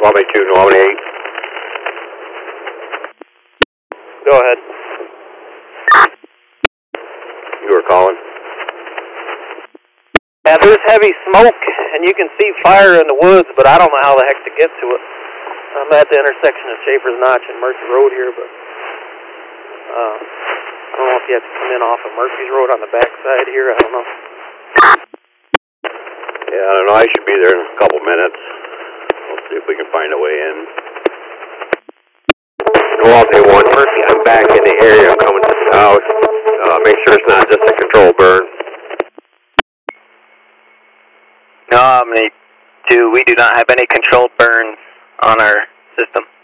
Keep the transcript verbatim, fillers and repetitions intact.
Albany two, New Albany eight. Go ahead. You were calling? Yeah, there's heavy smoke, and you can see fire in the woods, but I don't know how the heck to get to it. I'm at the intersection of Schaefer's Notch and Murphy Road here, but uh, I don't know if you have to come in off of Murphy's Road on the backside here. I don't know. Yeah, I don't know. I should be there in a couple minutes. We'll see if we can find a way in. New Albany one, Murphy, I'm back in the area. I'm coming to the house. Uh, make sure it's not just a controlled burn. No, Albany two, we do not have any controlled burns on our system.